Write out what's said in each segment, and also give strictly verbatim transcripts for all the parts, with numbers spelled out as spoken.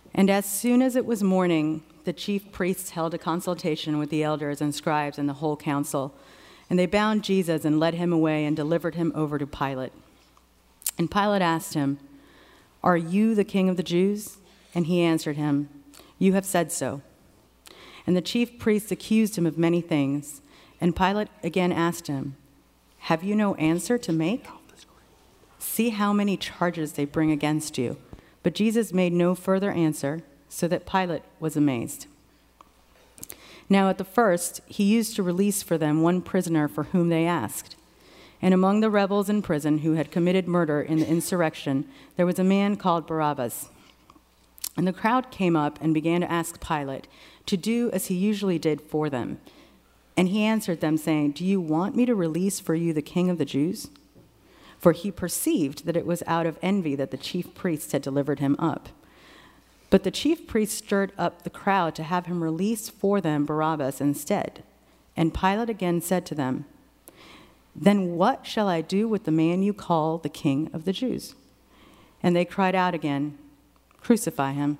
And as soon as it was morning, the chief priests held a consultation with the elders and scribes and the whole council. And they bound Jesus and led him away and delivered him over to Pilate. And Pilate asked him, "Are you the king of the Jews?" And he answered him, "You have said so." And the chief priests accused him of many things. And Pilate again asked him, "Have you no answer to make? See how many charges they bring against you." But Jesus made no further answer, so that Pilate was amazed. Now at the first, he used to release for them one prisoner for whom they asked. And among the rebels in prison who had committed murder in the insurrection, there was a man called Barabbas. And the crowd came up and began to ask Pilate to do as he usually did for them. And he answered them, saying, "Do you want me to release for you the king of the Jews?" For he perceived that it was out of envy that the chief priests had delivered him up. But the chief priests stirred up the crowd to have him release for them Barabbas instead. And Pilate again said to them, "Then what shall I do with the man you call the king of the Jews?" And they cried out again, "Crucify him."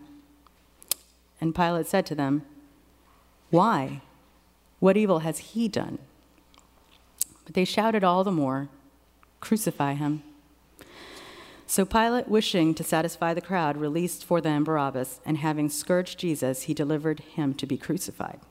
And Pilate said to them, "Why? What evil has he done?" But they shouted all the more, "Crucify him." So Pilate, wishing to satisfy the crowd, released for them Barabbas, and having scourged Jesus, he delivered him to be crucified.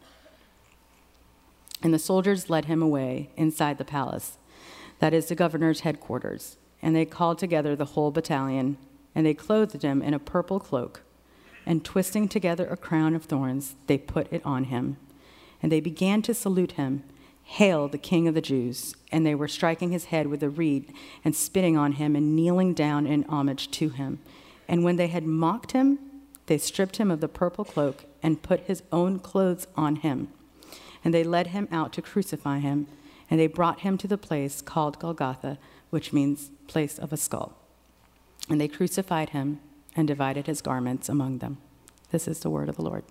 And the soldiers led him away inside the palace, that is the governor's headquarters, and they called together the whole battalion, and they clothed him in a purple cloak, and twisting together a crown of thorns, they put it on him. And they began to salute him, "Hail, the King of the Jews!" And they were striking his head with a reed and spitting on him and kneeling down in homage to him. And when they had mocked him, they stripped him of the purple cloak and put his own clothes on him. And they led him out to crucify him, and they brought him to the place called Golgotha, which means place of a skull. And they crucified him and divided his garments among them. This is the word of the Lord.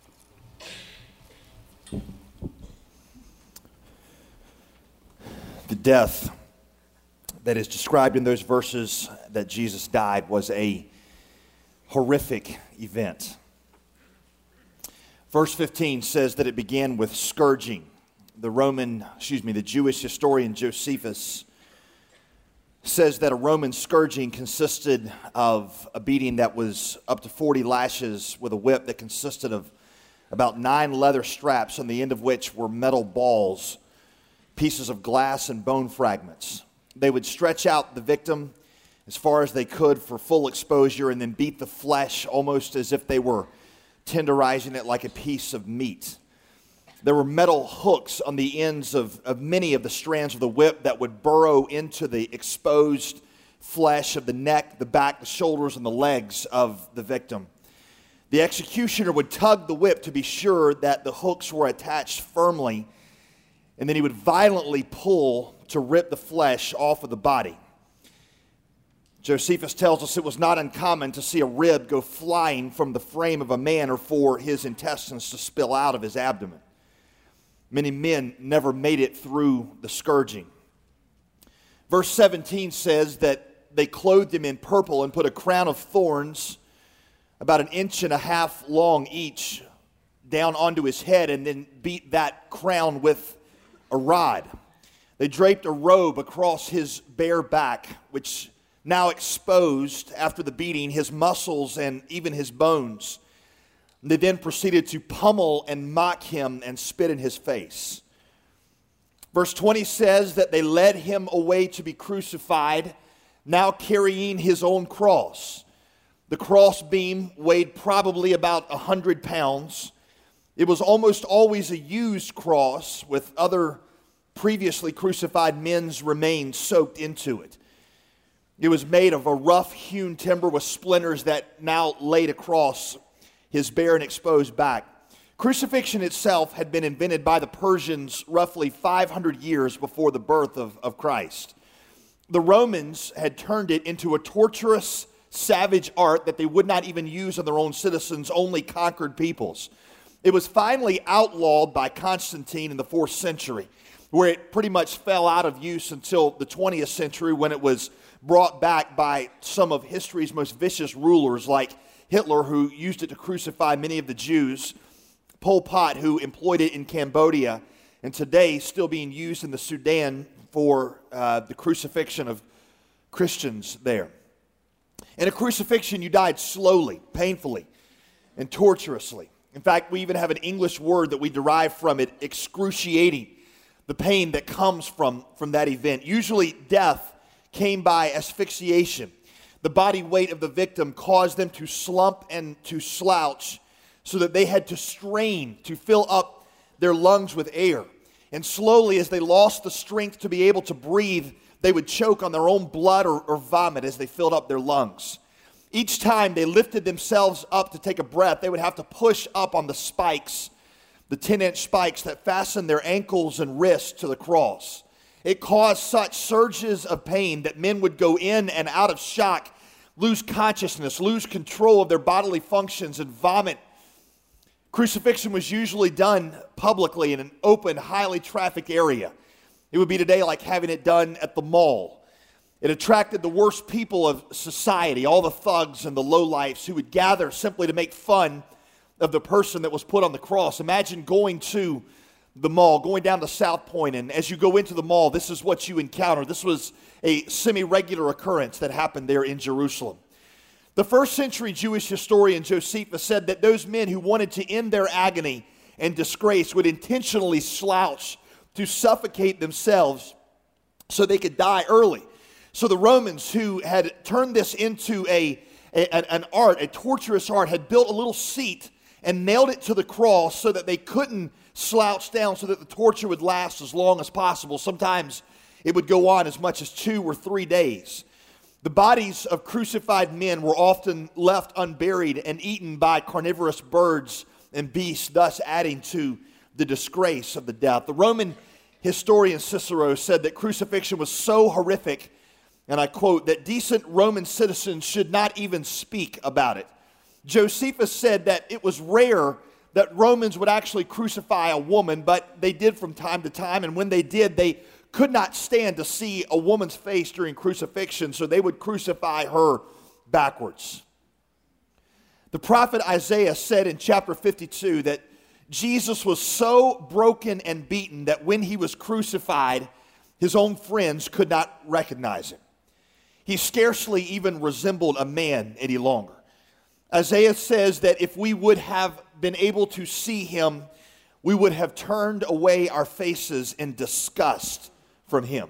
The death that is described in those verses that Jesus died was a horrific event. Verse fifteen says that it began with scourging. The Roman, excuse me, the Jewish historian Josephus says that a Roman scourging consisted of a beating that was up to forty lashes with a whip that consisted of about nine leather straps, on the end of which were metal balls, pieces of glass and bone fragments. They would stretch out the victim as far as they could for full exposure and then beat the flesh almost as if they were tenderizing it like a piece of meat. There were metal hooks on the ends of, of many of the strands of the whip that would burrow into the exposed flesh of the neck, the back, the shoulders, and the legs of the victim. The executioner would tug the whip to be sure that the hooks were attached firmly, and then he would violently pull to rip the flesh off of the body. Josephus tells us it was not uncommon to see a rib go flying from the frame of a man or for his intestines to spill out of his abdomen. Many men never made it through the scourging. Verse seventeen says that they clothed him in purple and put a crown of thorns about an inch and a half long each down onto his head, and then beat that crown with a rod. They draped a robe across his bare back, which now exposed after the beating his muscles and even his bones. They then proceeded to pummel and mock him and spit in his face. Verse twenty says that they led him away to be crucified, now carrying his own cross. The cross beam weighed probably about a hundred pounds. It was almost always a used cross with other previously crucified men's remains soaked into it. It was made of a rough-hewn timber with splinters that now laid across his bare and exposed back. Crucifixion itself had been invented by the Persians roughly five hundred years before the birth of, of Christ. The Romans had turned it into a torturous, savage art that they would not even use on their own citizens, only conquered peoples. It was finally outlawed by Constantine in the fourth century, where it pretty much fell out of use until the twentieth century when it was brought back by some of history's most vicious rulers like Hitler, who used it to crucify many of the Jews, Pol Pot, who employed it in Cambodia, and today still being used in the Sudan for uh, the crucifixion of Christians there. In a crucifixion, you died slowly, painfully, and torturously. In fact, we even have an English word that we derive from it, excruciating, the pain that comes from, from that event. Usually, death came by asphyxiation. The body weight of the victim caused them to slump and to slouch so that they had to strain to fill up their lungs with air. And slowly, as they lost the strength to be able to breathe, they would choke on their own blood or, or vomit as they filled up their lungs. Each time they lifted themselves up to take a breath, they would have to push up on the spikes, the ten-inch spikes that fastened their ankles and wrists to the cross. It caused such surges of pain that men would go in and out of shock, lose consciousness, lose control of their bodily functions, and vomit. Crucifixion was usually done publicly in an open, highly trafficked area. It would be today like having it done at the mall. It attracted the worst people of society, all the thugs and the lowlifes who would gather simply to make fun of the person that was put on the cross. Imagine going to the mall, going down to South Point, and as you go into the mall, this is what you encounter. This was a semi-regular occurrence that happened there in Jerusalem. The first century Jewish historian Josephus said that those men who wanted to end their agony and disgrace would intentionally slouch to suffocate themselves so they could die early. So the Romans, who had turned this into a, a an art, a torturous art, had built a little seat and nailed it to the cross so that they couldn't slouch down, so that the torture would last as long as possible. Sometimes it would go on as much as two or three days. The bodies of crucified men were often left unburied and eaten by carnivorous birds and beasts, thus adding to the disgrace of the death. The Roman historian Cicero said that crucifixion was so horrific, and I quote, that decent Roman citizens should not even speak about it. Josephus said that it was rare that Romans would actually crucify a woman, but they did from time to time, and when they did, they could not stand to see a woman's face during crucifixion, so they would crucify her backwards. The prophet Isaiah said in chapter fifty-two that Jesus was so broken and beaten that when he was crucified, his own friends could not recognize him. He scarcely even resembled a man any longer. Isaiah says that if we would have been able to see him, we would have turned away our faces in disgust from him.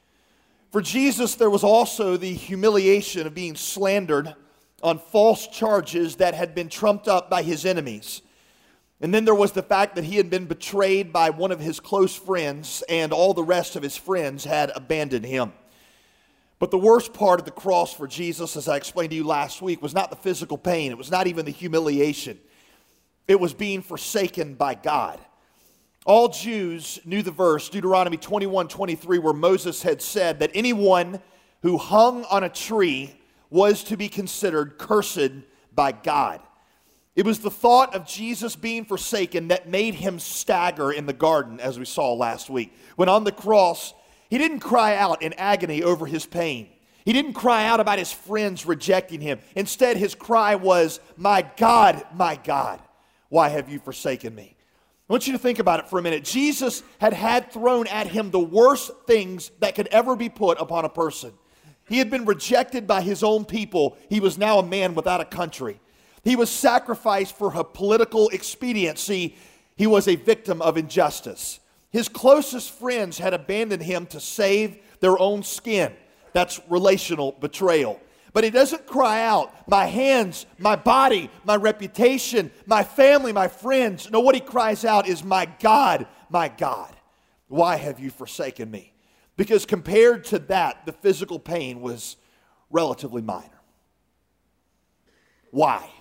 For Jesus, there was also the humiliation of being slandered on false charges that had been trumped up by his enemies. And then there was the fact that he had been betrayed by one of his close friends, and all the rest of his friends had abandoned him. But the worst part of the cross for Jesus, as I explained to you last week, was not the physical pain. It was not even the humiliation. It was being forsaken by God. All Jews knew the verse, Deuteronomy twenty-one twenty-three, where Moses had said that anyone who hung on a tree was to be considered cursed by God. It was the thought of Jesus being forsaken that made him stagger in the garden, as we saw last week. When on the cross, he didn't cry out in agony over his pain. He didn't cry out about his friends rejecting him. Instead, his cry was, "My God, my God, why have you forsaken me?" I want you to think about it for a minute. Jesus had had thrown at him the worst things that could ever be put upon a person. He had been rejected by his own people. He was now a man without a country. He was sacrificed for a political expediency. He was a victim of injustice. His closest friends had abandoned him to save their own skin. That's relational betrayal. But he doesn't cry out, "My hands, my body, my reputation, my family, my friends." No, what he cries out is, "My God, my God, why have you forsaken me?" Because compared to that, the physical pain was relatively minor. Why?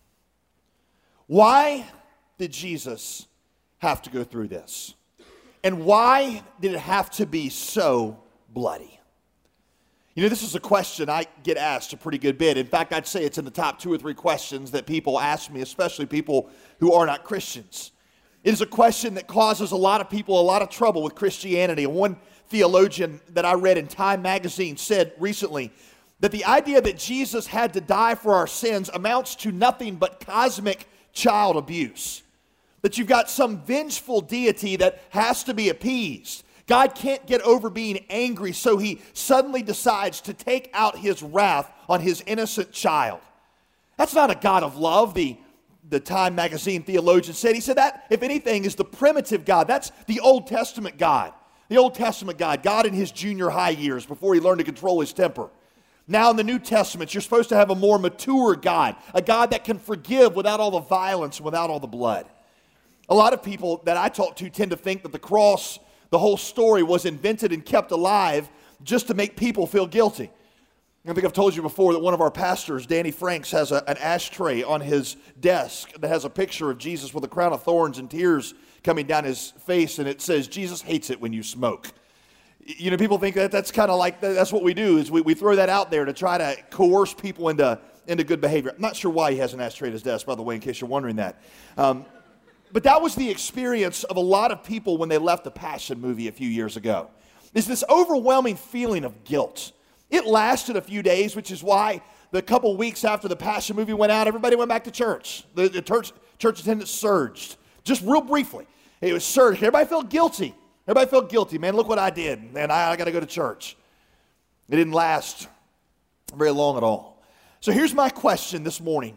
Why did Jesus have to go through this? And why did it have to be so bloody? You know, this is a question I get asked a pretty good bit. In fact, I'd say it's in the top two or three questions that people ask me, especially people who are not Christians. It is a question that causes a lot of people a lot of trouble with Christianity. And one theologian that I read in Time magazine said recently that the idea that Jesus had to die for our sins amounts to nothing but cosmic child abuse. That you've got some vengeful deity that has to be appeased. God can't get over being angry, so he suddenly decides to take out his wrath on his innocent child. That's not a God of love, the, the Time magazine theologian said. He said that, if anything, is the primitive God. That's the Old Testament God. The Old Testament God, God in his junior high years before he learned to control his temper. Now in the New Testament, you're supposed to have a more mature God, a God that can forgive without all the violence and without all the blood. A lot of people that I talk to tend to think that the cross, the whole story, was invented and kept alive just to make people feel guilty. I think I've told you before that one of our pastors, Danny Franks, has a, an ashtray on his desk that has a picture of Jesus with a crown of thorns and tears coming down his face, and it says, Jesus hates it when you smoke. You know, people think that that's kind of like, that's what we do, is we, we throw that out there to try to coerce people into, into good behavior. I'm not sure why he has an ashtray at his desk, by the way, in case you're wondering that. Um, but that was the experience of a lot of people when they left the Passion movie a few years ago. There's this overwhelming feeling of guilt. It lasted a few days, which is why the couple weeks after the Passion movie went out, everybody went back to church. The, the church, church attendance surged, just real briefly. It was surged. Everybody felt guilty. Everybody felt guilty. Man, look what I did. Man, I, I got to go to church. It didn't last very long at all. So here's my question this morning.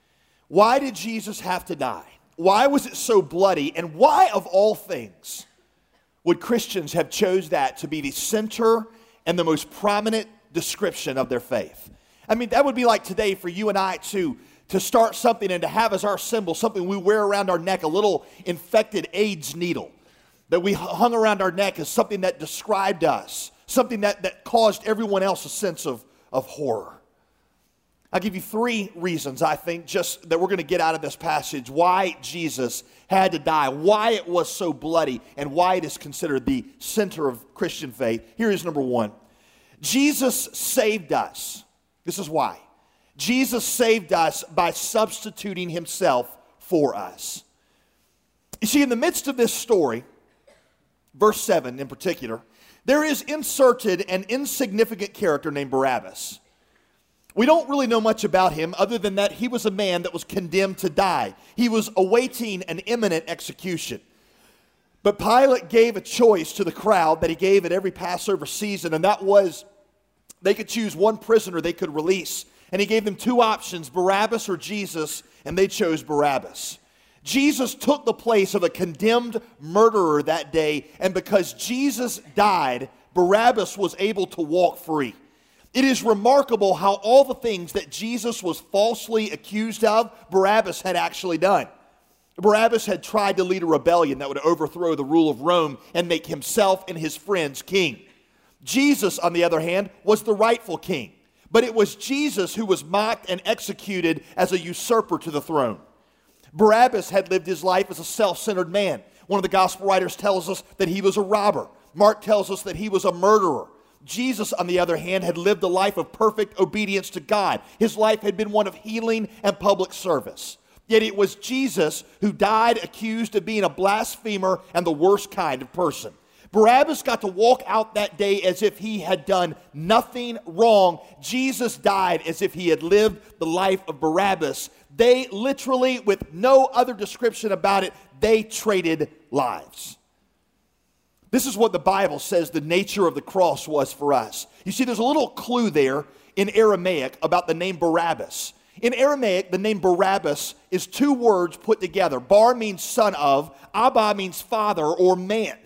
Why did Jesus have to die? Why was it so bloody? And why, of all things, would Christians have chose that to be the center and the most prominent description of their faith? I mean, that would be like today for you and I to, to start something and to have as our symbol something we wear around our neck, a little infected AIDS needle that we hung around our neck as something that described us, something that, that caused everyone else a sense of, of horror. I'll give you three reasons, I think, just that we're going to get out of this passage, why Jesus had to die, why it was so bloody, and why it is considered the center of Christian faith. Here is number one. Jesus saved us. This is why. Jesus saved us by substituting himself for us. You see, in the midst of this story, verse seven in particular, there is inserted an insignificant character named Barabbas. We don't really know much about him other than that he was a man that was condemned to die. He was awaiting an imminent execution. But Pilate gave a choice to the crowd that he gave at every Passover season, and that was they could choose one prisoner they could release. And he gave them two options, Barabbas or Jesus, and they chose Barabbas. Jesus took the place of a condemned murderer that day, and because Jesus died, Barabbas was able to walk free. It is remarkable how all the things that Jesus was falsely accused of, Barabbas had actually done. Barabbas had tried to lead a rebellion that would overthrow the rule of Rome and make himself and his friends king. Jesus, on the other hand, was the rightful king. But it was Jesus who was mocked and executed as a usurper to the throne. Barabbas had lived his life as a self-centered man. One of the gospel writers tells us that he was a robber. Mark tells us that he was a murderer. Jesus, on the other hand, had lived a life of perfect obedience to God. His life had been one of healing and public service. Yet it was Jesus who died accused of being a blasphemer and the worst kind of person. Barabbas got to walk out that day as if he had done nothing wrong. Jesus died as if he had lived the life of Barabbas. They literally, with no other description about it, they traded lives. This is what the Bible says the nature of the cross was for us. You see, there's a little clue there in Aramaic about the name Barabbas. In Aramaic, the name Barabbas is two words put together. Bar means son of, Abba means father or man.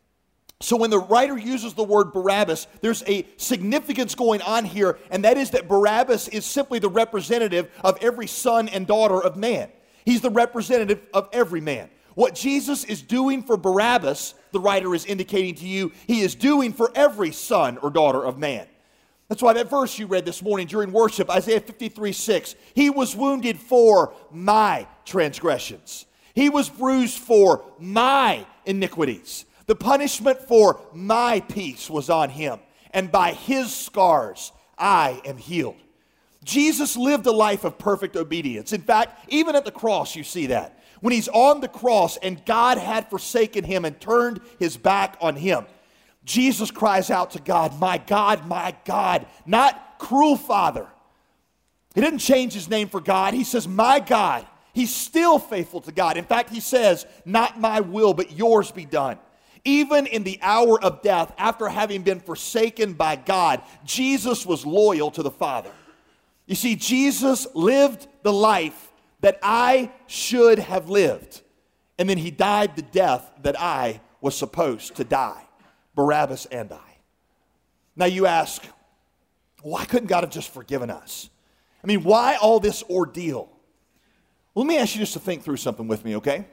So when the writer uses the word Barabbas, there's a significance going on here, and that is that Barabbas is simply the representative of every son and daughter of man. He's the representative of every man. What Jesus is doing for Barabbas, the writer is indicating to you, he is doing for every son or daughter of man. That's why that verse you read this morning during worship, Isaiah fifty-three six, he was wounded for my transgressions. He was bruised for my iniquities. The punishment for my peace was on him, and by his scars I am healed. Jesus lived a life of perfect obedience. In fact, even at the cross you see that. When he's on the cross and God had forsaken him and turned his back on him, Jesus cries out to God, my God, my God, not cruel Father. He didn't change his name for God. He says, my God. He's still faithful to God. In fact, he says, not my will, but yours be done. Even in the hour of death, after having been forsaken by God, Jesus was loyal to the Father. You see, Jesus lived the life that I should have lived. And then he died the death that I was supposed to die. Barabbas and I. Now you ask, why couldn't God have just forgiven us? I mean, why all this ordeal? Well, let me ask you just to think through something with me, okay?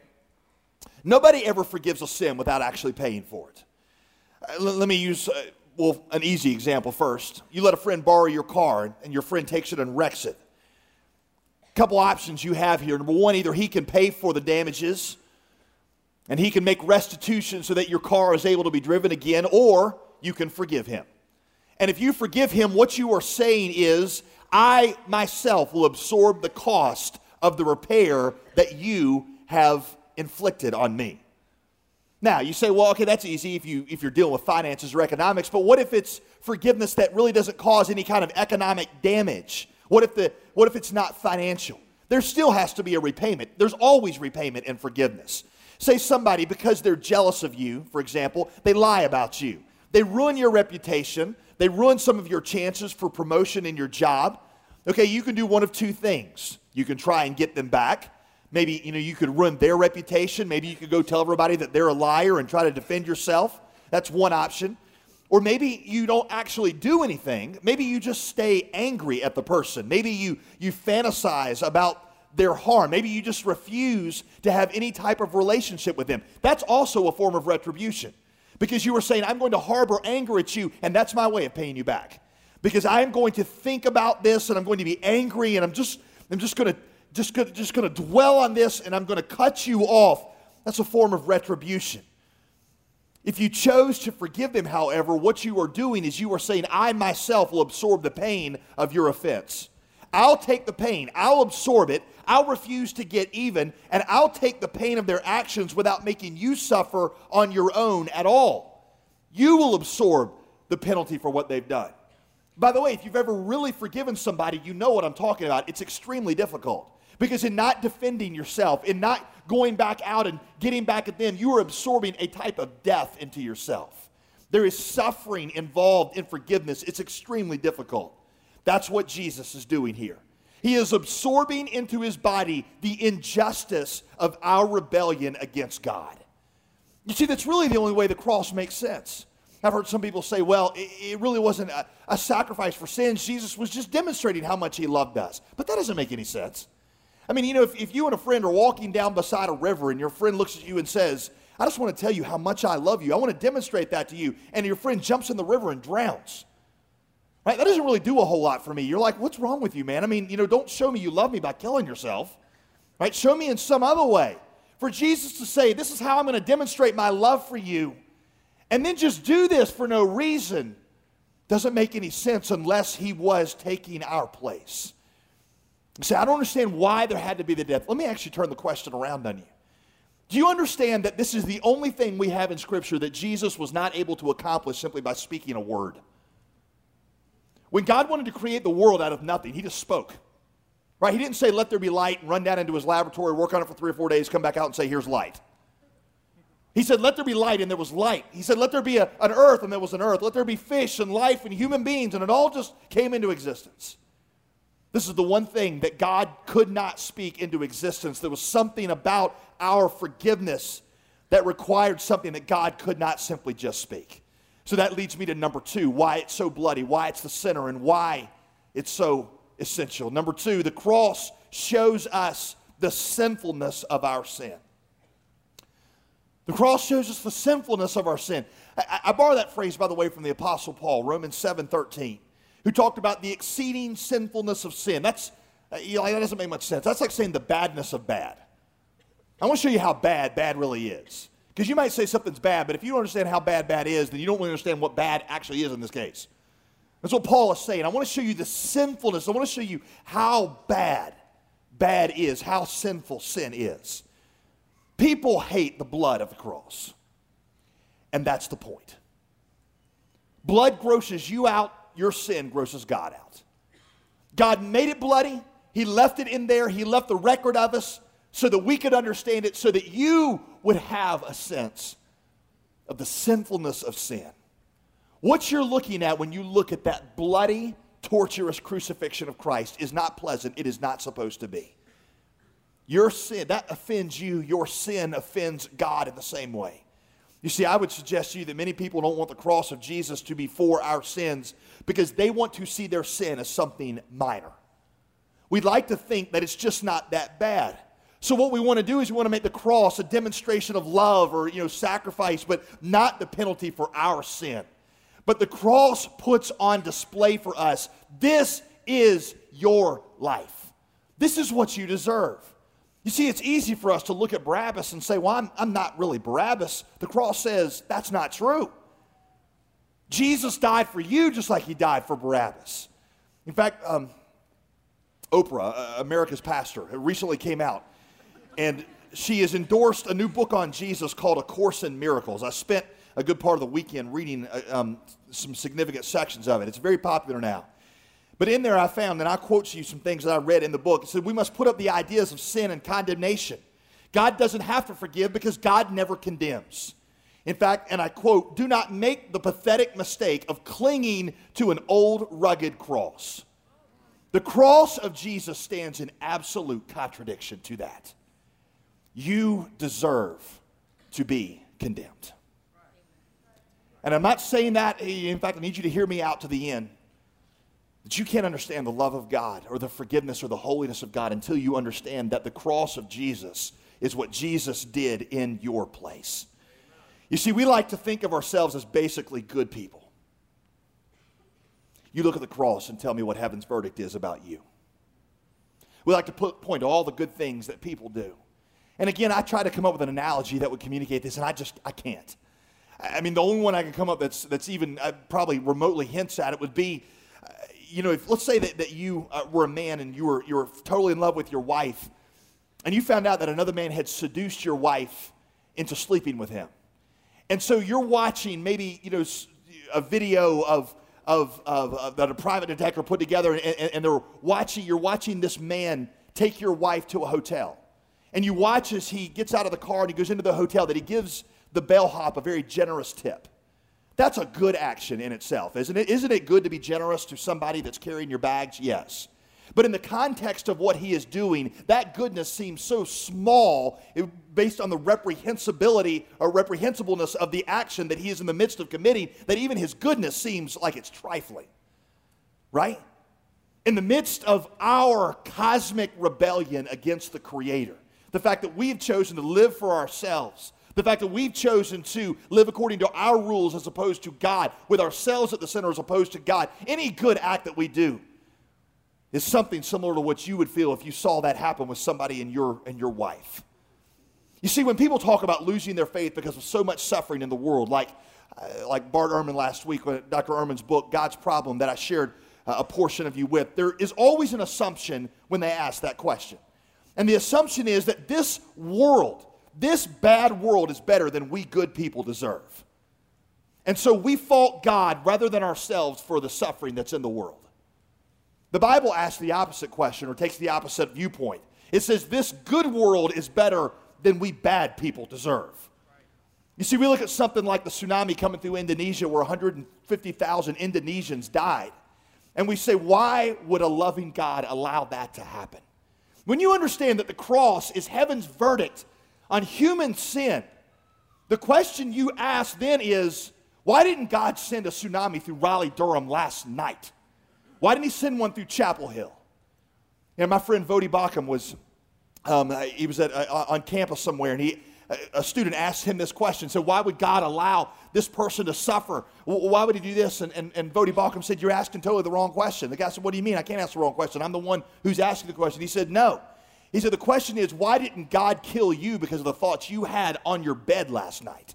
Nobody ever forgives a sin without actually paying for it. Uh, l- let me use, uh, well, an easy example first. You let a friend borrow your car, and your friend takes it and wrecks it. A couple options you have here. Number one, either he can pay for the damages, and he can make restitution so that your car is able to be driven again, or you can forgive him. And if you forgive him, what you are saying is, I myself will absorb the cost of the repair that you have inflicted on me. Now, you say, well, okay, that's easy if, you, if you're dealing with finances or economics, but what if it's forgiveness that really doesn't cause any kind of economic damage? What if, the, what if it's not financial? There still has to be a repayment. There's always repayment in forgiveness. Say somebody, because they're jealous of you, for example, they lie about you. They ruin your reputation. They ruin some of your chances for promotion in your job. Okay, you can do one of two things. You can try and get them back. Maybe, you know, you could ruin their reputation. Maybe you could go tell everybody that they're a liar and try to defend yourself. That's one option. Or maybe you don't actually do anything. Maybe you just stay angry at the person. Maybe you, you fantasize about their harm. Maybe you just refuse to have any type of relationship with them. That's also a form of retribution. Because you were saying, I'm going to harbor anger at you, and that's my way of paying you back. Because I'm going to think about this, and I'm going to be angry, and I'm just, I'm just going to, just going to, just going to dwell on this, and I'm going to cut you off. That's a form of retribution. If you chose to forgive them, however, what you are doing is you are saying, I myself will absorb the pain of your offense. I'll take the pain. I'll absorb it. I'll refuse to get even, and I'll take the pain of their actions without making you suffer on your own at all. You will absorb the penalty for what they've done. By the way, if you've ever really forgiven somebody, you know what I'm talking about. It's extremely difficult. Because in not defending yourself, in not going back out and getting back at them, you are absorbing a type of death into yourself. There is suffering involved in forgiveness. It's extremely difficult. That's what Jesus is doing here. He is absorbing into his body the injustice of our rebellion against God. You see, that's really the only way the cross makes sense. I've heard some people say, well, it, it really wasn't a, a sacrifice for sins. Jesus was just demonstrating how much he loved us. But that doesn't make any sense. I mean, you know, if, if you and a friend are walking down beside a river and your friend looks at you and says, I just want to tell you how much I love you. I want to demonstrate that to you. And your friend jumps in the river and drowns. Right? That doesn't really do a whole lot for me. You're like, what's wrong with you, man? I mean, you know, don't show me you love me by killing yourself. Right? Show me in some other way. For Jesus to say, this is how I'm going to demonstrate my love for you, and then just do this for no reason, doesn't make any sense unless he was taking our place. You say, I don't understand why there had to be the death. Let me actually turn the question around on you. Do you understand that this is the only thing we have in Scripture that Jesus was not able to accomplish simply by speaking a word? When God wanted to create the world out of nothing, he just spoke. Right? He didn't say, let there be light, and run down into his laboratory, work on it for three or four days, come back out and say, here's light. He said, let there be light, and there was light. He said, let there be a, an earth, and there was an earth. Let there be fish and life and human beings, and it all just came into existence. This is the one thing that God could not speak into existence. There was something about our forgiveness that required something that God could not simply just speak. So that leads me to number two, why it's so bloody, why it's the center, and why it's so essential. Number two, the cross shows us the sinfulness of our sin. The cross shows us the sinfulness of our sin. I, I borrow that phrase, by the way, from the Apostle Paul, Romans seven thirteen, who talked about the exceeding sinfulness of sin. That's, uh, you know, that doesn't make much sense. That's like saying the badness of bad. I want to show you how bad bad really is. Because you might say something's bad, but if you don't understand how bad bad is, then you don't really understand what bad actually is in this case. That's what Paul is saying. I want to show you the sinfulness. I want to show you how bad bad is, how sinful sin is. People hate the blood of the cross. And that's the point. Blood grosses you out, your sin grosses God out. God made it bloody. He left it in there. He left the record of us so that we could understand it, so that you would have a sense of the sinfulness of sin. What you're looking at when you look at that bloody, torturous crucifixion of Christ is not pleasant. It is not supposed to be. Your sin, that offends you. Your sin offends God in the same way. You see, I would suggest to you that many people don't want the cross of Jesus to be for our sins because they want to see their sin as something minor. We'd like to think that it's just not that bad. So what we want to do is we want to make the cross a demonstration of love or, you know, sacrifice, but not the penalty for our sin. But the cross puts on display for us, this is your life. This is what you deserve. You see, it's easy for us to look at Barabbas and say, well, I'm, I'm not really Barabbas. The cross says that's not true. Jesus died for you just like he died for Barabbas. In fact, um, Oprah, uh, America's pastor, recently came out, and she has endorsed a new book on Jesus called A Course in Miracles. I spent a good part of the weekend reading uh, um, some significant sections of it. It's very popular now. But in there I found, and I quote to you some things that I read in the book. It said, we must put up the ideas of sin and condemnation. God doesn't have to forgive because God never condemns. In fact, and I quote, do not make the pathetic mistake of clinging to an old rugged cross. The cross of Jesus stands in absolute contradiction to that. You deserve to be condemned. And I'm not saying that, in fact, I need you to hear me out to the end. That you can't understand the love of God or the forgiveness or the holiness of God until you understand that the cross of Jesus is what Jesus did in your place. You see, we like to think of ourselves as basically good people. You look at the cross and tell me what heaven's verdict is about you. We like to put, point to all the good things that people do. And again, I try to come up with an analogy that would communicate this, and I just, I can't. I mean, the only one I can come up that's that's even uh, probably remotely hints at it would be, uh, you know, if, let's say that, that you uh, were a man and you were you were totally in love with your wife, and you found out that another man had seduced your wife into sleeping with him. And so you're watching maybe, you know, a video of, of, of, of that a private detective put together, and, and, and they're watching, you're watching this man take your wife to a hotel. And you watch as he gets out of the car and he goes into the hotel, that he gives the bellhop a very generous tip. That's a good action in itself, isn't it? Isn't it good to be generous to somebody that's carrying your bags? Yes. But in the context of what he is doing, that goodness seems so small based on the reprehensibility or reprehensibleness of the action that he is in the midst of committing, that even his goodness seems like it's trifling. Right? In the midst of our cosmic rebellion against the Creator, the fact that we've chosen to live for ourselves, the fact that we've chosen to live according to our rules as opposed to God, with ourselves at the center as opposed to God, any good act that we do is something similar to what you would feel if you saw that happen with somebody in your, in your wife. You see, when people talk about losing their faith because of so much suffering in the world, like, uh, like Bart Ehrman last week, Doctor Ehrman's book, God's Problem, that I shared uh, a portion of you with, there is always an assumption when they ask that question. And the assumption is that this world, this bad world, is better than we good people deserve. And so we fault God rather than ourselves for the suffering that's in the world. The Bible asks the opposite question, or takes the opposite viewpoint. It says this good world is better than we bad people deserve. You see, we look at something like the tsunami coming through Indonesia where one hundred fifty thousand Indonesians died. And we say, why would a loving God allow that to happen? When you understand that the cross is heaven's verdict on human sin, the question you ask then is, why didn't God send a tsunami through Raleigh-Durham last night? Why didn't he send one through Chapel Hill? And my friend Vodi Bakum was, um, he was at, uh, on campus somewhere, and he, a student asked him this question. So why would God allow this person to suffer? Why would he do this? And, and, and Vodi Bakum said, you're asking totally the wrong question. The guy said, what do you mean? I can't ask the wrong question. I'm the one who's asking the question. He said, no. He said, the question is, why didn't God kill you because of the thoughts you had on your bed last night?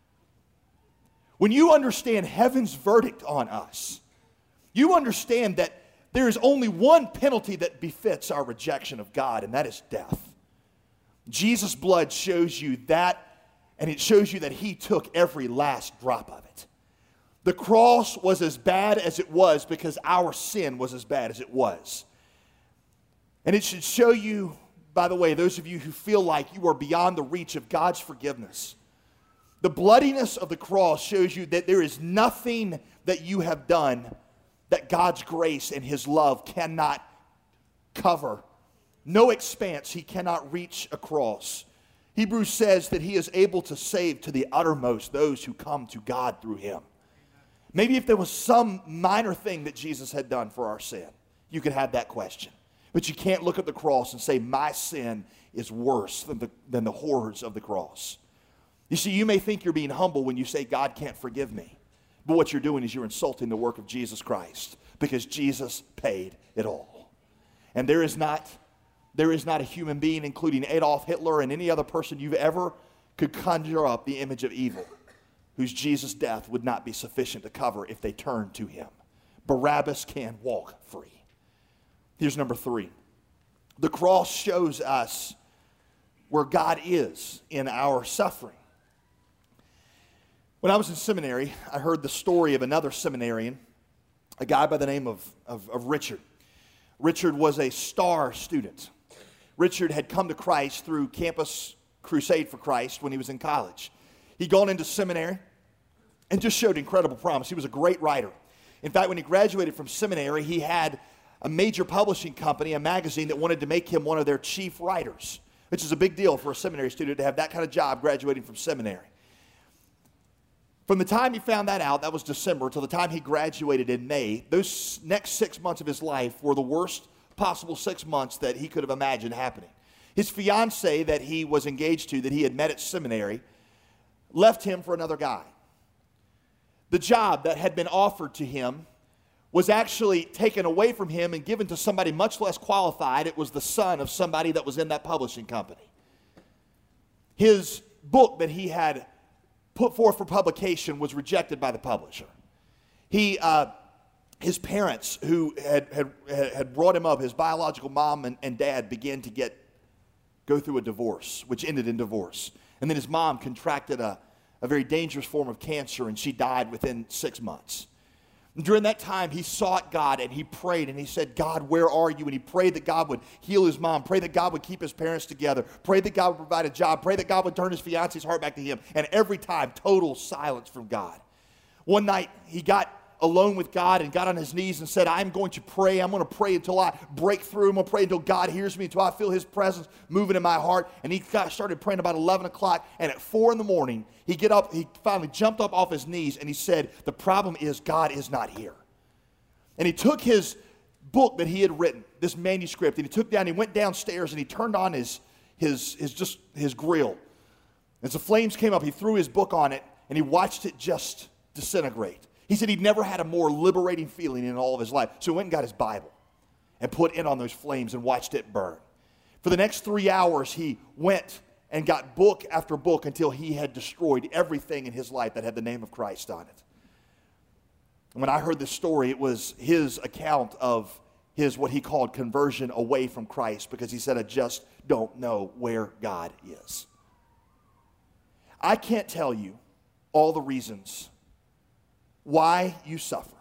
When you understand heaven's verdict on us, you understand that there is only one penalty that befits our rejection of God, and that is death. Jesus' blood shows you that, and it shows you that he took every last drop of it. The cross was as bad as it was because our sin was as bad as it was. And it should show you, by the way, those of you who feel like you are beyond the reach of God's forgiveness, the bloodiness of the cross shows you that there is nothing that you have done that God's grace and His love cannot cover. No expanse He cannot reach across. Hebrews says that He is able to save to the uttermost those who come to God through Him. Maybe if there was some minor thing that Jesus had done for our sin, you could have that question. But you can't look at the cross and say, my sin is worse than the, than the horrors of the cross. You see, you may think you're being humble when you say, God can't forgive me. But what you're doing is you're insulting the work of Jesus Christ, because Jesus paid it all. And there is not, there is not a human being, including Adolf Hitler and any other person you've ever could conjure up the image of evil, whose Jesus' death would not be sufficient to cover if they turned to Him. Barabbas can walk free. Here's number three. The cross shows us where God is in our suffering. When I was in seminary, I heard the story of another seminarian, a guy by the name of, of, of Richard. Richard was a star student. Richard had come to Christ through Campus Crusade for Christ when he was in college. He'd gone into seminary and just showed incredible promise. He was a great writer. In fact, when he graduated from seminary, he had a major publishing company, a magazine that wanted to make him one of their chief writers, which is a big deal for a seminary student to have that kind of job graduating from seminary. From the time he found that out, that was December, till the time he graduated in May, those next six months of his life were the worst possible six months that he could have imagined happening. His fiancée that he was engaged to, that he had met at seminary, left him for another guy. The job that had been offered to him was actually taken away from him and given to somebody much less qualified. It was the son of somebody that was in that publishing company. His book that he had put forth for publication was rejected by the publisher. He, uh, his parents, who had, had, had brought him up, his biological mom and, and dad, began to get go through a divorce, which ended in divorce. And then his mom contracted a, a very dangerous form of cancer, and she died within six months. During that time, he sought God and he prayed and he said, God, where are you? And he prayed that God would heal his mom, pray that God would keep his parents together, pray that God would provide a job, pray that God would turn his fiance's heart back to him. And every time, total silence from God. One night, he got alone with God and got on his knees and said, I'm going to pray. I'm going to pray until I break through. I'm going to pray until God hears me, until I feel His presence moving in my heart. And he got started praying about eleven o'clock. And at four in the morning, he get up. He finally jumped up off his knees and he said, the problem is God is not here. And he took his book that he had written, this manuscript, and he took down, he went downstairs and he turned on his, his, his, just his grill. As the flames came up, he threw his book on it and he watched it just disintegrate. He said he'd never had a more liberating feeling in all of his life. So he went and got his Bible and put it on those flames and watched it burn. For the next three hours, he went and got book after book until he had destroyed everything in his life that had the name of Christ on it. And when I heard this story, it was his account of his, what he called, conversion away from Christ, because he said, I just don't know where God is. I can't tell you all the reasons why you suffer.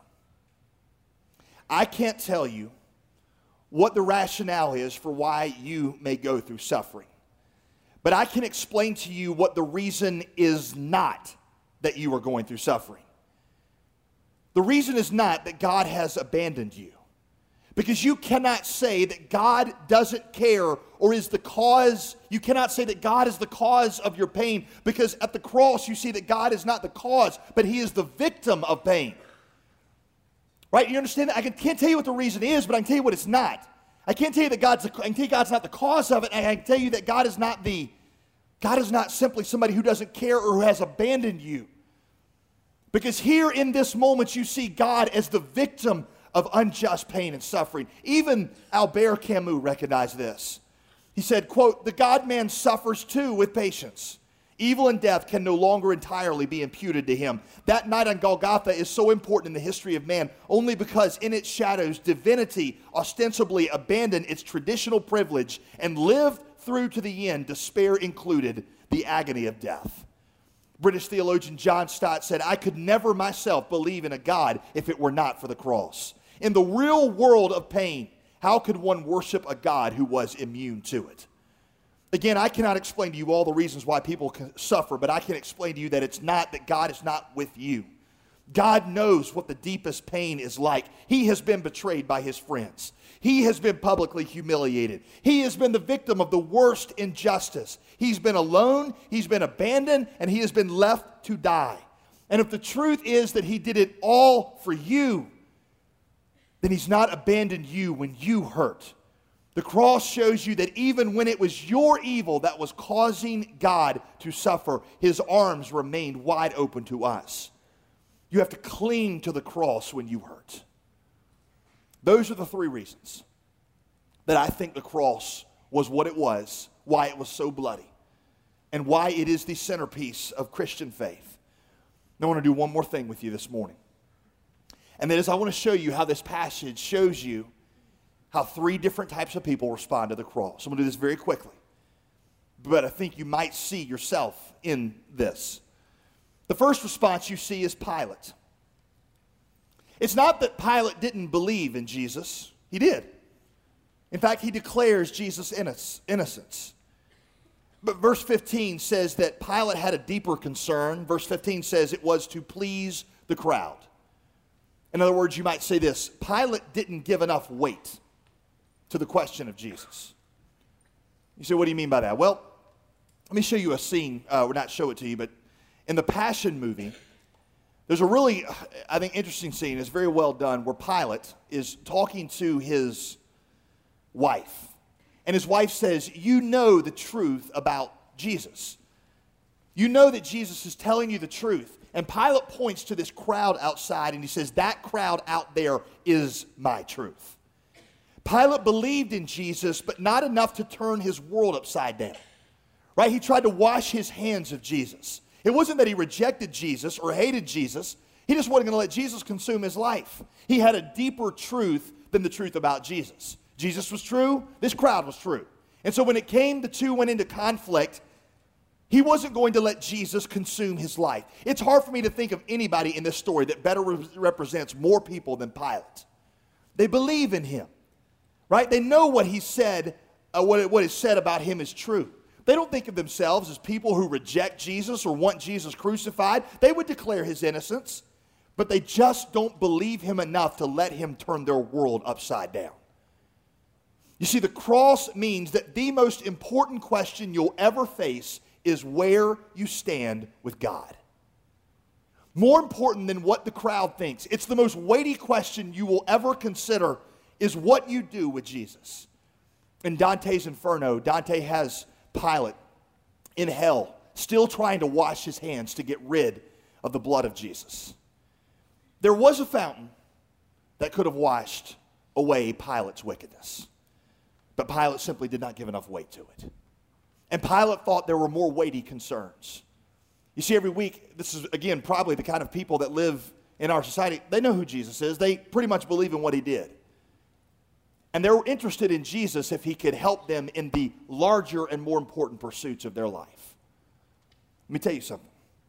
I can't tell you what the rationale is for why you may go through suffering. But I can explain to you what the reason is not that you are going through suffering. The reason is not that God has abandoned you. Because you cannot say that God doesn't care or is the cause. You cannot say that God is the cause of your pain, because at the cross you see that God is not the cause, but He is the victim of pain. Right? You understand that? I can't tell you what the reason is, but I can tell you what it's not. I can't tell you that God's, I can tell you God's not the cause of it, and I can tell you that God is not the, God is not simply somebody who doesn't care or who has abandoned you. Because here in this moment you see God as the victim of unjust pain and suffering. Even Albert Camus recognized this. He said, quote, the God-man suffers too with patience. Evil and death can no longer entirely be imputed to him. That night on Golgotha is so important in the history of man only because in its shadows, divinity ostensibly abandoned its traditional privilege and lived through to the end, despair included, the agony of death. British theologian John Stott said, I could never myself believe in a God if it were not for the cross. In the real world of pain, how could one worship a God who was immune to it? Again, I cannot explain to you all the reasons why people can suffer, but I can explain to you that it's not that God is not with you. God knows what the deepest pain is like. He has been betrayed by his friends. He has been publicly humiliated. He has been the victim of the worst injustice. He's been alone, he's been abandoned, and he has been left to die. And if the truth is that he did it all for you, then he's not abandoned you when you hurt. The cross shows you that even when it was your evil that was causing God to suffer, his arms remained wide open to us. You have to cling to the cross when you hurt. Those are the three reasons that I think the cross was what it was, why it was so bloody, and why it is the centerpiece of Christian faith. Now I want to do one more thing with you this morning. And that is I want to show you how this passage shows you how three different types of people respond to the cross. I'm going to do this very quickly. But I think you might see yourself in this. The first response you see is Pilate. It's not that Pilate didn't believe in Jesus. He did. In fact, he declares Jesus' innocence. But verse fifteen says that Pilate had a deeper concern. Verse fifteen says it was to please the crowd. In other words, you might say this: Pilate didn't give enough weight to the question of Jesus. You say, what do you mean by that? Well, let me show you a scene, uh, or not show it to you, but in the Passion movie, there's a really, I think, interesting scene. It's very well done, where Pilate is talking to his wife. And his wife says, you know the truth about Jesus. You know that Jesus is telling you the truth. And Pilate points to this crowd outside, and he says, that crowd out there is my truth. Pilate believed in Jesus, but not enough to turn his world upside down. Right? He tried to wash his hands of Jesus. It wasn't that he rejected Jesus or hated Jesus. He just wasn't going to let Jesus consume his life. He had a deeper truth than the truth about Jesus. Jesus was true. This crowd was true. And so when it came, the two went into conflict. He wasn't going to let Jesus consume his life. It's hard for me to think of anybody in this story that better re- represents more people than Pilate. They believe in him, right? They know what he said, uh, what, what is said about him is true. They don't think of themselves as people who reject Jesus or want Jesus crucified. They would declare his innocence, but they just don't believe him enough to let him turn their world upside down. You see, the cross means that the most important question you'll ever face is where you stand with God. More important than what the crowd thinks, it's the most weighty question you will ever consider, is what you do with Jesus. In Dante's Inferno, Dante has Pilate in hell, still trying to wash his hands to get rid of the blood of Jesus. There was a fountain that could have washed away Pilate's wickedness, but Pilate simply did not give enough weight to it. And Pilate thought there were more weighty concerns. You see, every week, this is, again, probably the kind of people that live in our society. They know who Jesus is. They pretty much believe in what he did. And they're interested in Jesus if he could help them in the larger and more important pursuits of their life. Let me tell you something.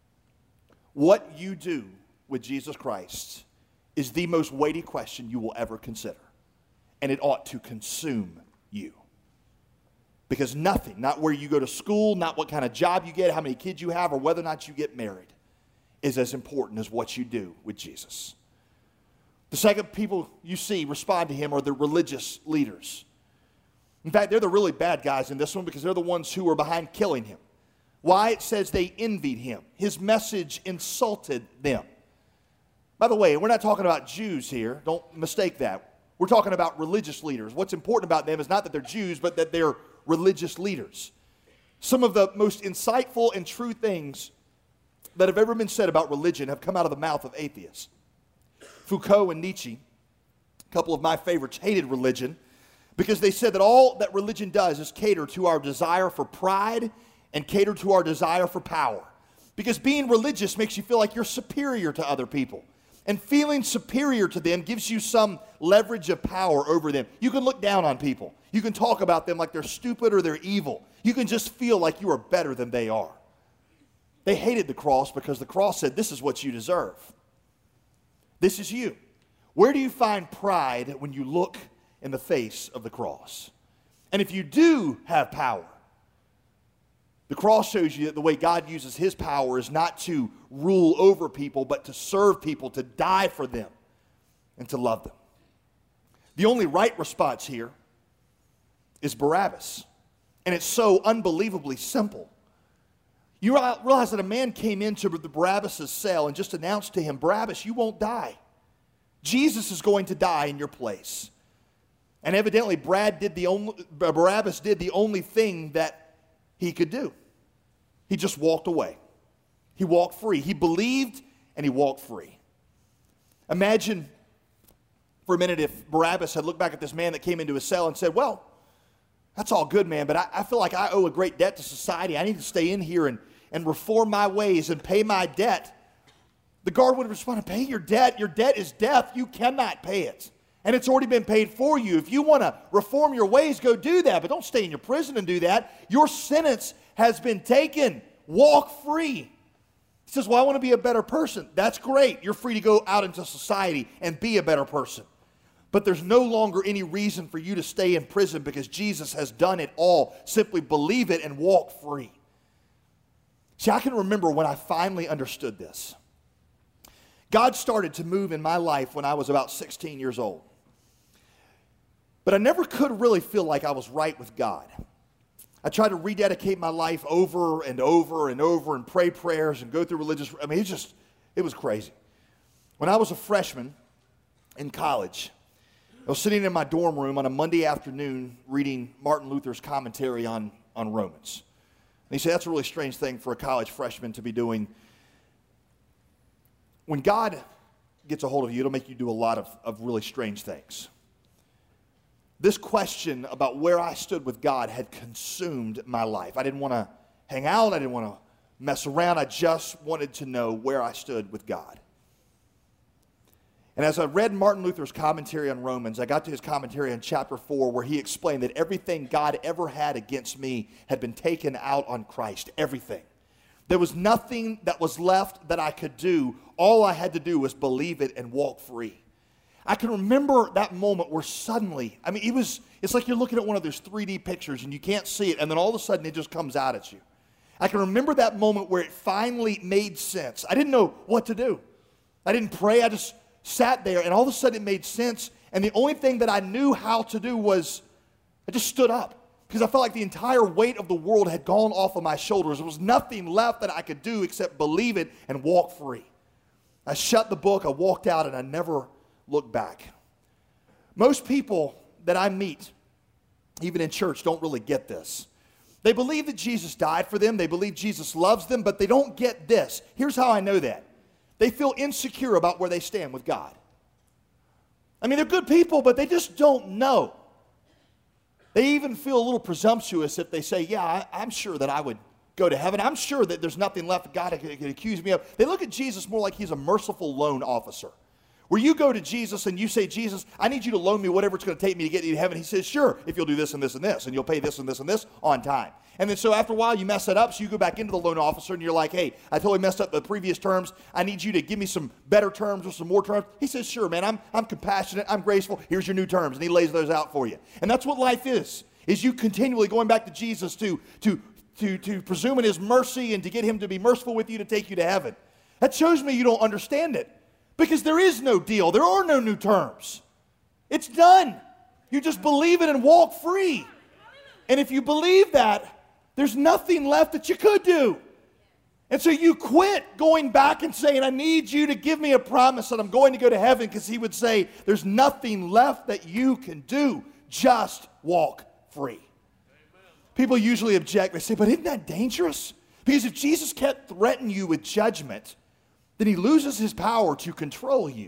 What you do with Jesus Christ is the most weighty question you will ever consider. And it ought to consume you. Because nothing, not where you go to school, not what kind of job you get, how many kids you have, or whether or not you get married, is as important as what you do with Jesus. The second people you see respond to him are the religious leaders. In fact, they're the really bad guys in this one because they're the ones who are behind killing him. Why? It says they envied him. His message insulted them. By the way, we're not talking about Jews here. Don't mistake that. We're talking about religious leaders. What's important about them is not that they're Jews, but that they're religious leaders. Some of the most insightful and true things that have ever been said about religion have come out of the mouth of atheists. Foucault and Nietzsche, a couple of my favorites, hated religion because they said that all that religion does is cater to our desire for pride and cater to our desire for power. Because being religious makes you feel like you're superior to other people. And feeling superior to them gives you some leverage of power over them. You can look down on people. You can talk about them like they're stupid or they're evil. You can just feel like you are better than they are. They hated the cross because the cross said, this is what you deserve. This is you. Where do you find pride when you look in the face of the cross? And if you do have power, the cross shows you that the way God uses his power is not to rule over people, but to serve people, to die for them, and to love them. The only right response here is Barabbas. And it's so unbelievably simple. You realize that a man came into the Barabbas' cell and just announced to him, Barabbas, you won't die. Jesus is going to die in your place. And evidently, Brad did the only, Barabbas did the only thing that he could do. He just walked away. He walked free. He believed and he walked free. Imagine for a minute if Barabbas had looked back at this man that came into his cell and said, well, that's all good, man, but I, I feel like I owe a great debt to society. I need to stay in here and, and reform my ways and pay my debt. The guard would have responded, pay your debt. Your debt is death. You cannot pay it. And it's already been paid for you. If you want to reform your ways, go do that. But don't stay in your prison and do that. Your sentence has been taken. Walk free. He says, well, I want to be a better person. That's great. You're free to go out into society and be a better person. But there's no longer any reason for you to stay in prison because Jesus has done it all. Simply believe it and walk free. See, I can remember when I finally understood this. God started to move in my life when I was about sixteen years old. But I never could really feel like I was right with God. I tried to rededicate my life over and over and over and pray prayers and go through religious, I mean, it just, it was crazy. When I was a freshman in college, I was sitting in my dorm room on a Monday afternoon reading Martin Luther's commentary on, on Romans. And he said, that's a really strange thing for a college freshman to be doing. When God gets a hold of you, it'll make you do a lot of, of really strange things. This question about where I stood with God had consumed my life. I didn't want to hang out. I didn't want to mess around. I just wanted to know where I stood with God. And as I read Martin Luther's commentary on Romans, I got to his commentary on chapter four where he explained that everything God ever had against me had been taken out on Christ. Everything. There was nothing that was left that I could do. All I had to do was believe it and walk free. I can remember that moment where suddenly, I mean, it was, it's like you're looking at one of those three D pictures and you can't see it, and then all of a sudden it just comes out at you. I can remember that moment where it finally made sense. I didn't know what to do. I didn't pray. I just sat there, and all of a sudden it made sense, and the only thing that I knew how to do was I just stood up because I felt like the entire weight of the world had gone off of my shoulders. There was nothing left that I could do except believe it and walk free. I shut the book, I walked out, and I never looked back. Most people that I meet, even in church, don't really get this. They believe that Jesus died for them. They believe Jesus loves them, but they don't get this. Here's how I know that. They feel insecure about where they stand with God. I mean, they're good people, but they just don't know. They even feel a little presumptuous if they say, yeah, I, I'm sure that I would go to heaven. I'm sure that there's nothing left that God could, could accuse me of. They look at Jesus more like he's a merciful loan officer. Where you go to Jesus and you say, Jesus, I need you to loan me whatever it's going to take me to get you to heaven. He says, sure, if you'll do this and this and this, and you'll pay this and this and this on time. And then so after a while, you mess it up, so you go back into the loan officer, and you're like, hey, I totally messed up the previous terms. I need you to give me some better terms or some more terms. He says, sure, man, I'm, I'm compassionate, I'm graceful. Here's your new terms, and he lays those out for you. And that's what life is, is you continually going back to Jesus to, to, to, to presume in his mercy and to get him to be merciful with you to take you to heaven. That shows me you don't understand it. Because there is no deal. There are no new terms. It's done. You just believe it and walk free. And if you believe that, there's nothing left that you could do. And so you quit going back and saying, I need you to give me a promise that I'm going to go to heaven, because he would say, there's nothing left that you can do. Just walk free. Amen. People usually object. They say, but isn't that dangerous? Because if Jesus kept threatening you with judgment, then he loses his power to control you.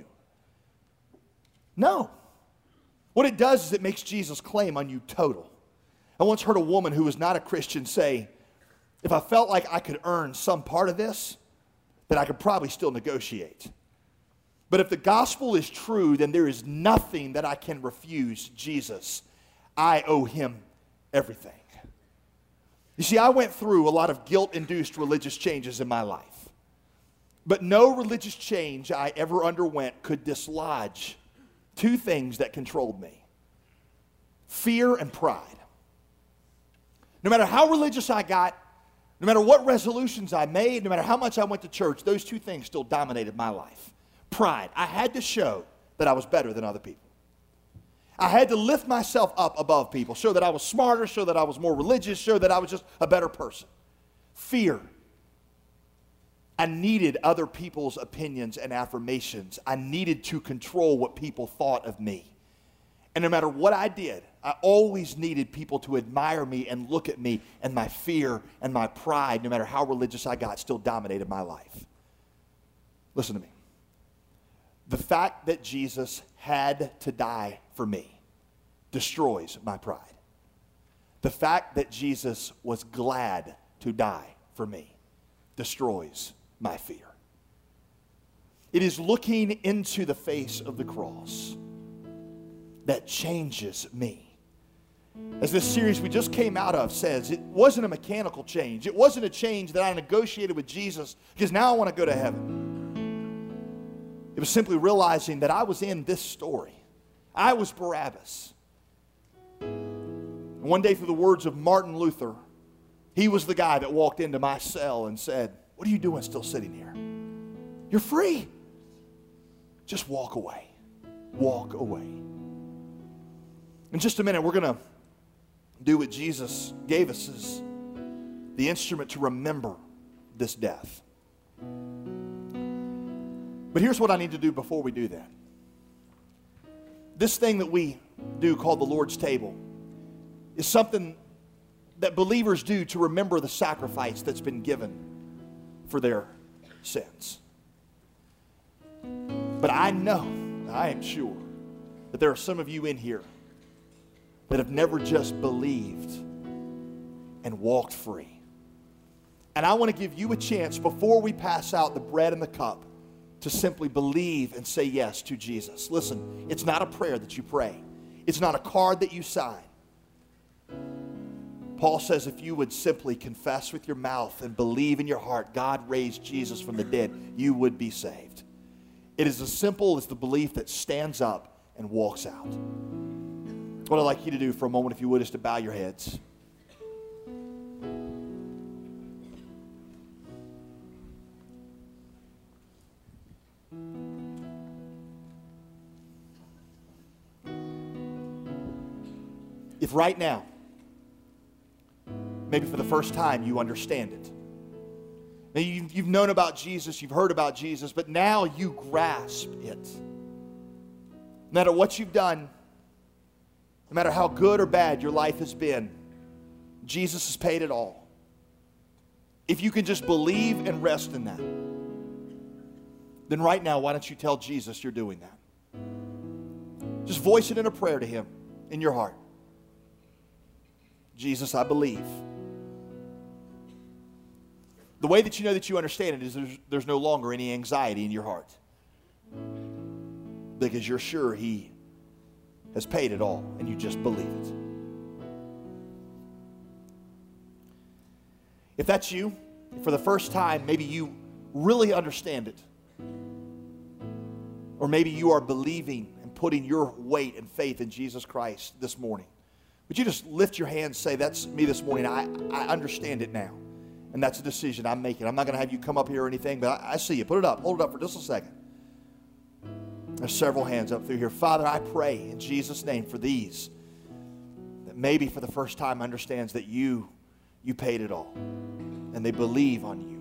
No. What it does is it makes Jesus' claim on you total. I once heard a woman who was not a Christian say, if I felt like I could earn some part of this, then I could probably still negotiate. But if the gospel is true, then there is nothing that I can refuse Jesus. I owe him everything. You see, I went through a lot of guilt-induced religious changes in my life. But no religious change I ever underwent could dislodge two things that controlled me: fear and pride. No matter how religious I got, no matter what resolutions I made, no matter how much I went to church, those two things still dominated my life. Pride. I had to show that I was better than other people. I had to lift myself up above people, show that I was smarter, show that I was more religious, show that I was just a better person. Fear. I needed other people's opinions and affirmations. I needed to control what people thought of me. And no matter what I did, I always needed people to admire me and look at me, and my fear and my pride, no matter how religious I got, still dominated my life. Listen to me. The fact that Jesus had to die for me destroys my pride. The fact that Jesus was glad to die for me destroys my fear. It is looking into the face of the cross that changes me. As this series we just came out of says, it wasn't a mechanical change. It wasn't a change that I negotiated with Jesus because now I want to go to heaven. It was simply realizing that I was in this story. I was Barabbas. And one day, through the words of Martin Luther, he was the guy that walked into my cell and said, "What are you doing still sitting here? You're free. Just walk away. Walk away." In just a minute, we're going to do what Jesus gave us as the instrument to remember this death. But here's what I need to do before we do that. This thing that we do called the Lord's table is something that believers do to remember the sacrifice that's been given for their sins. But I know, I am sure, that there are some of you in here that have never just believed and walked free. And I want to give you a chance before we pass out the bread and the cup to simply believe and say yes to Jesus. Listen, it's not a prayer that you pray. It's not a card that you sign. Paul says if you would simply confess with your mouth and believe in your heart God raised Jesus from the dead, you would be saved. It is as simple as the belief that stands up and walks out. What I'd like you to do for a moment, if you would, is to bow your heads. If right now, maybe for the first time, you understand it. Maybe you've, you've known about Jesus, you've heard about Jesus, but now you grasp it. No matter what you've done, no matter how good or bad your life has been, Jesus has paid it all. If you can just believe and rest in that, then right now, why don't you tell Jesus you're doing that? Just voice it in a prayer to Him in your heart. Jesus, I believe. The way that you know that you understand it is there's, there's no longer any anxiety in your heart. Because you're sure He has paid it all and you just believe it. If that's you, for the first time, maybe you really understand it. Or maybe you are believing and putting your weight and faith in Jesus Christ this morning. Would you just lift your hand and say, that's me this morning. I, I understand it now. And that's a decision I'm making. I'm not going to have you come up here or anything, but I, I see you. Put it up. Hold it up for just a second. There's several hands up through here. Father, I pray in Jesus' name for these that maybe for the first time understands that you, you paid it all. And they believe on you.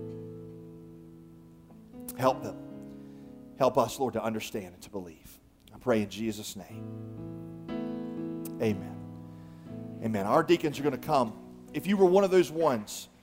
Help them. Help us, Lord, to understand and to believe. I pray in Jesus' name. Amen. Amen. Our deacons are going to come. If you were one of those ones